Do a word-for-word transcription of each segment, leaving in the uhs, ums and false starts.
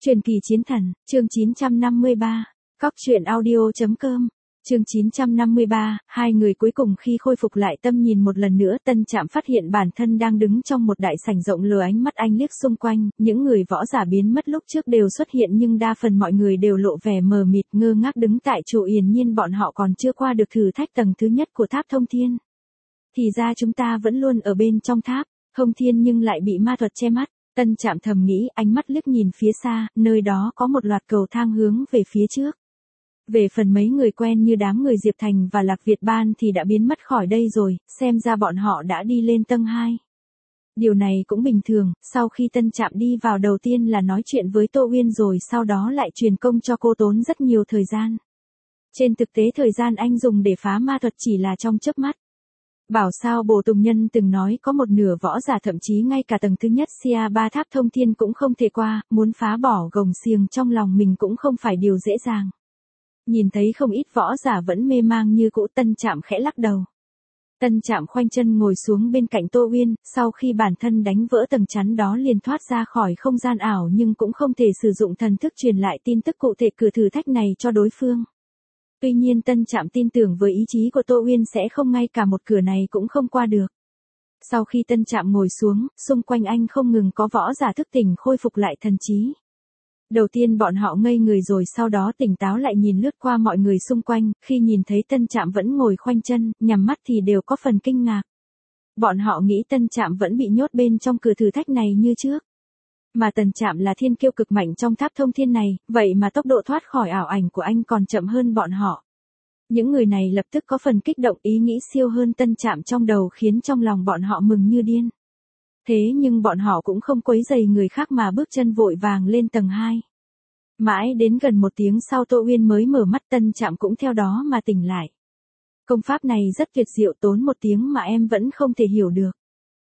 Truyền kỳ chiến thần, chương chín trăm năm mươi ba, cóc truyện audio chấm com, chương chín trăm năm mươi ba, hai người cuối cùng khi khôi phục lại tâm nhìn một lần nữa, Tân Trạm phát hiện bản thân đang đứng trong một đại sảnh rộng lờ, ánh mắt anh liếc xung quanh, những người võ giả biến mất lúc trước đều xuất hiện nhưng đa phần mọi người đều lộ vẻ mờ mịt ngơ ngác đứng tại chỗ, hiển nhiên bọn họ còn chưa qua được thử thách tầng thứ nhất của tháp thông thiên. Thì ra chúng ta vẫn luôn ở bên trong tháp thông thiên nhưng lại bị ma thuật che mắt. Tân Trạm thầm nghĩ, ánh mắt liếc nhìn phía xa, nơi đó có một loạt cầu thang hướng về phía trước. Về phần mấy người quen như đám người Diệp Thành và Lạc Việt Ban thì đã biến mất khỏi đây rồi, xem ra bọn họ đã đi lên tầng hai. Điều này cũng bình thường, sau khi Tân Trạm đi vào đầu tiên là nói chuyện với Tô Uyên rồi sau đó lại truyền công cho cô tốn rất nhiều thời gian. Trên thực tế thời gian anh dùng để phá ma thuật chỉ là trong chớp mắt. Bảo sao Bồ Tùng Nhân từng nói có một nửa võ giả thậm chí ngay cả tầng thứ nhất Sia ba tháp thông thiên cũng không thể qua, muốn phá bỏ gồng xiềng trong lòng mình cũng không phải điều dễ dàng. Nhìn thấy không ít võ giả vẫn mê mang như cũ, Tân Trạm khẽ lắc đầu. Tân Trạm khoanh chân ngồi xuống bên cạnh Tô Uyên, sau khi bản thân đánh vỡ tầng chắn đó liền thoát ra khỏi không gian ảo nhưng cũng không thể sử dụng thần thức truyền lại tin tức cụ thể cửa thử thách này cho đối phương. Tuy nhiên Tân Trạm tin tưởng với ý chí của Tô Uyên sẽ không ngay cả một cửa này cũng không qua được. Sau khi Tân Trạm ngồi xuống, xung quanh anh không ngừng có võ giả thức tỉnh khôi phục lại thần trí. Đầu tiên bọn họ ngây người rồi sau đó tỉnh táo lại nhìn lướt qua mọi người xung quanh, khi nhìn thấy Tân Trạm vẫn ngồi khoanh chân, nhắm mắt thì đều có phần kinh ngạc. Bọn họ nghĩ Tân Trạm vẫn bị nhốt bên trong cửa thử thách này như trước. Mà Tân Trạm là thiên kiêu cực mạnh trong tháp thông thiên này, vậy mà tốc độ thoát khỏi ảo ảnh của anh còn chậm hơn bọn họ. Những người này lập tức có phần kích động, ý nghĩ siêu hơn Tân Trạm trong đầu khiến trong lòng bọn họ mừng như điên. Thế nhưng bọn họ cũng không quấy rầy người khác mà bước chân vội vàng lên tầng hai. Mãi đến gần một tiếng sau Tô Uyên mới mở mắt, Tân Trạm cũng theo đó mà tỉnh lại. Công pháp này rất tuyệt diệu, tốn một tiếng mà em vẫn không thể hiểu được.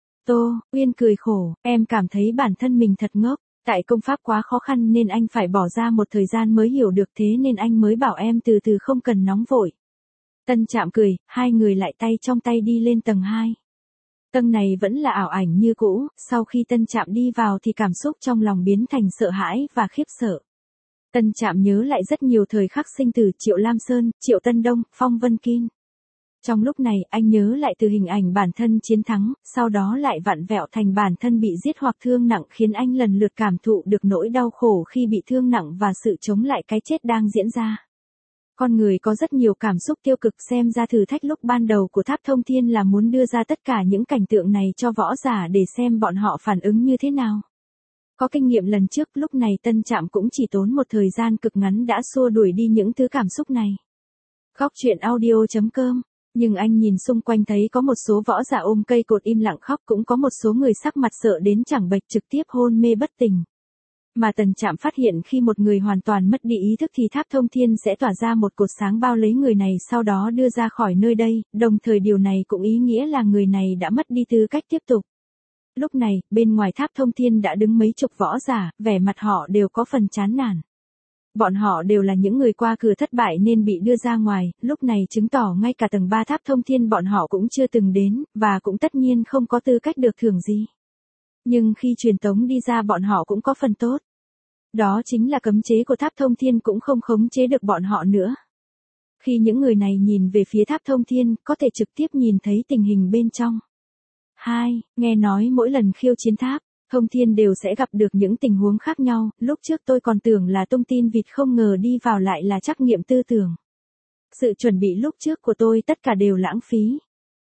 Tô Uyên cười khổ, em cảm thấy bản thân mình thật ngốc, tại công pháp quá khó khăn nên anh phải bỏ ra một thời gian mới hiểu được, thế nên anh mới bảo em từ từ không cần nóng vội. Tân Trạm cười, hai người lại tay trong tay đi lên tầng hai. Tầng này vẫn là ảo ảnh như cũ, sau khi Tân Trạm đi vào thì cảm xúc trong lòng biến thành sợ hãi và khiếp sợ. Tân Trạm nhớ lại rất nhiều thời khắc sinh tử Triệu Lam Sơn, Triệu Tân Đông, Phong Vân Kin. Trong lúc này anh nhớ lại từ hình ảnh bản thân chiến thắng, sau đó lại vặn vẹo thành bản thân bị giết hoặc thương nặng, khiến anh lần lượt cảm thụ được nỗi đau khổ khi bị thương nặng và sự chống lại cái chết đang diễn ra. Con người có rất nhiều cảm xúc tiêu cực, xem ra thử thách lúc ban đầu của tháp thông thiên là muốn đưa ra tất cả những cảnh tượng này cho võ giả để xem bọn họ phản ứng như thế nào. Có kinh nghiệm lần trước, lúc này Tân Trạm cũng chỉ tốn một thời gian cực ngắn đã xua đuổi đi những thứ cảm xúc này. Cóc truyện audio chấm com. Nhưng anh nhìn xung quanh thấy có một số võ giả ôm cây cột im lặng khóc, cũng có một số người sắc mặt sợ đến chẳng bệch trực tiếp hôn mê bất tỉnh. Mà Tân Trạm phát hiện khi một người hoàn toàn mất đi ý thức thì tháp thông thiên sẽ tỏa ra một cột sáng bao lấy người này sau đó đưa ra khỏi nơi đây, đồng thời điều này cũng ý nghĩa là người này đã mất đi tư cách tiếp tục. Lúc này, bên ngoài tháp thông thiên đã đứng mấy chục võ giả, vẻ mặt họ đều có phần chán nản. Bọn họ đều là những người qua cửa thất bại nên bị đưa ra ngoài, lúc này chứng tỏ ngay cả tầng ba tháp thông thiên bọn họ cũng chưa từng đến, và cũng tất nhiên không có tư cách được thưởng gì. Nhưng khi truyền tống đi ra bọn họ cũng có phần tốt. Đó chính là cấm chế của tháp thông thiên cũng không khống chế được bọn họ nữa. Khi những người này nhìn về phía tháp thông thiên, có thể trực tiếp nhìn thấy tình hình bên trong. hai. Nghe nói mỗi lần khiêu chiến tháp thông thiên đều sẽ gặp được những tình huống khác nhau, lúc trước tôi còn tưởng là tung tin vịt, không ngờ đi vào lại là trắc nghiệm tư tưởng. Sự chuẩn bị lúc trước của tôi tất cả đều lãng phí.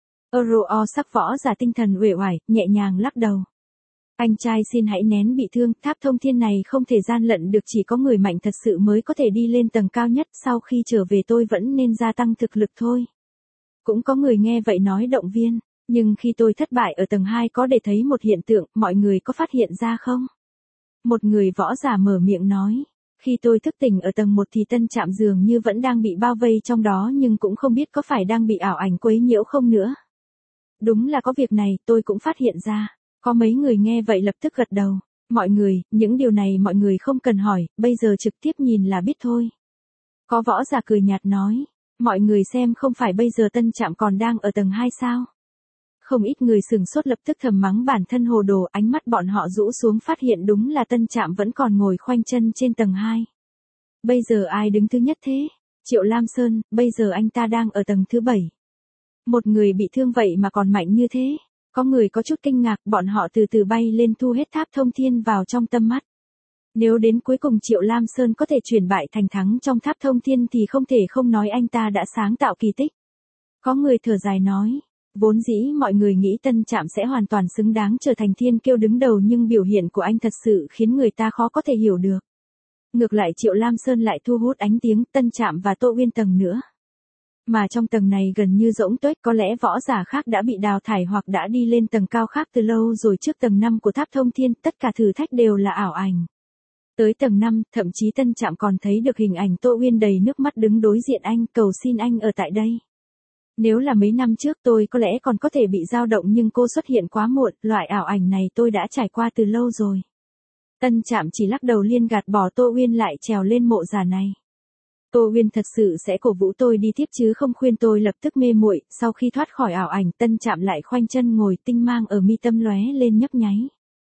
Euro sắc võ giả tinh thần uể oải, nhẹ nhàng lắc đầu. Anh trai xin hãy nén bị thương, tháp thông thiên này không thể gian lận được, chỉ có người mạnh thật sự mới có thể đi lên tầng cao nhất, sau khi trở về tôi vẫn nên gia tăng thực lực thôi. Cũng có người nghe vậy nói động viên. Nhưng khi tôi thất bại ở tầng hai có để thấy một hiện tượng, mọi người có phát hiện ra không? Một người võ giả mở miệng nói, khi tôi thức tỉnh ở tầng một thì Tân Trạm dường như vẫn đang bị bao vây trong đó nhưng cũng không biết có phải đang bị ảo ảnh quấy nhiễu không nữa. Đúng là có việc này, tôi cũng phát hiện ra. Có mấy người nghe vậy lập tức gật đầu. Mọi người, những điều này mọi người không cần hỏi, bây giờ trực tiếp nhìn là biết thôi. Có võ giả cười nhạt nói, mọi người xem không phải bây giờ Tân Trạm còn đang ở tầng hai sao? Không ít người sừng sốt lập tức thầm mắng bản thân hồ đồ, ánh mắt bọn họ rũ xuống phát hiện đúng là Tân Trạm vẫn còn ngồi khoanh chân trên tầng hai. Bây giờ ai đứng thứ nhất thế? Triệu Lam Sơn, bây giờ anh ta đang ở tầng thứ bảy. Một người bị thương vậy mà còn mạnh như thế. Có người có chút kinh ngạc, bọn họ từ từ bay lên thu hết Tháp Thông Thiên vào trong tâm mắt. Nếu đến cuối cùng Triệu Lam Sơn có thể chuyển bại thành thắng trong Tháp Thông Thiên thì không thể không nói anh ta đã sáng tạo kỳ tích. Có người thở dài nói, vốn dĩ mọi người nghĩ Tân Trạm sẽ hoàn toàn xứng đáng trở thành thiên kiêu đứng đầu nhưng biểu hiện của anh thật sự khiến người ta khó có thể hiểu được. Ngược lại Triệu Lam Sơn lại thu hút ánh tiếng Tân Trạm và Tô Uyên tầng nữa. Mà trong tầng này gần như rỗng tuếch, có lẽ võ giả khác đã bị đào thải hoặc đã đi lên tầng cao khác từ lâu rồi. Trước tầng năm của Tháp Thông Thiên, tất cả thử thách đều là ảo ảnh. Tới tầng năm, thậm chí Tân Trạm còn thấy được hình ảnh Tô Uyên đầy nước mắt đứng đối diện anh, cầu xin anh ở tại đây. Nếu là mấy năm trước tôi có lẽ còn có thể bị dao động nhưng cô xuất hiện quá muộn, loại ảo ảnh này tôi đã trải qua từ lâu rồi. Tân Trạm chỉ lắc đầu liên gạt bỏ Tô Uyên lại trèo lên mộ già này. Tô Uyên thật sự sẽ cổ vũ tôi đi tiếp chứ không khuyên tôi lập tức mê muội. Sau khi thoát khỏi ảo ảnh, Tân Trạm lại khoanh chân ngồi, tinh mang ở mi tâm lóe lên nhấp nháy.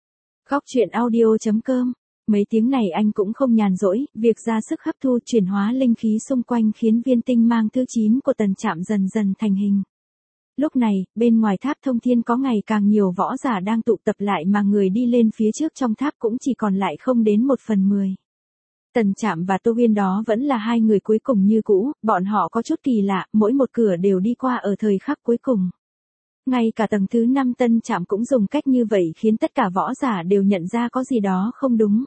Góc truyện audio chấm com. Mấy tiếng này anh cũng không nhàn rỗi, việc ra sức hấp thu chuyển hóa linh khí xung quanh khiến viên tinh mang thứ chín của Tân Trạm dần dần thành hình. Lúc này, bên ngoài Tháp Thông Thiên có ngày càng nhiều võ giả đang tụ tập lại mà người đi lên phía trước trong tháp cũng chỉ còn lại không đến một phần mười. Tân Trạm và Tô Uyên đó vẫn là hai người cuối cùng như cũ, bọn họ có chút kỳ lạ, mỗi một cửa đều đi qua ở thời khắc cuối cùng. Ngay cả tầng thứ năm Tân Trạm cũng dùng cách như vậy khiến tất cả võ giả đều nhận ra có gì đó không đúng.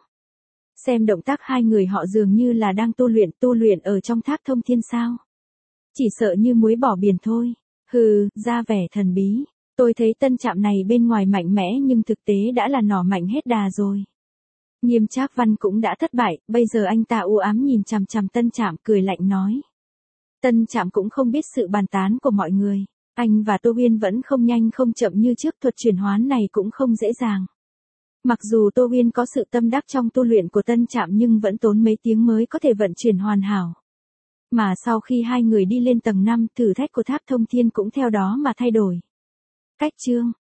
Xem động tác hai người họ dường như là đang tu luyện, tu luyện ở trong Tháp Thông Thiên sao? Chỉ sợ như muối bỏ biển thôi. Hừ, ra vẻ thần bí. Tôi thấy Tân Trạm này bên ngoài mạnh mẽ nhưng thực tế đã là nỏ mạnh hết đà rồi. Nghiêm Trác Văn cũng đã thất bại, bây giờ anh ta u ám nhìn chằm chằm Tân Trạm cười lạnh nói. Tân Trạm cũng không biết sự bàn tán của mọi người. Anh và Tô Uyên vẫn không nhanh không chậm như trước, thuật chuyển hoán này cũng không dễ dàng. Mặc dù Tô Uyên có sự tâm đắc trong tu luyện của Tân Trạm nhưng vẫn tốn mấy tiếng mới có thể vận chuyển hoàn hảo. Mà sau khi hai người đi lên tầng năm, thử thách của Tháp Thông Thiên cũng theo đó mà thay đổi. Cách chương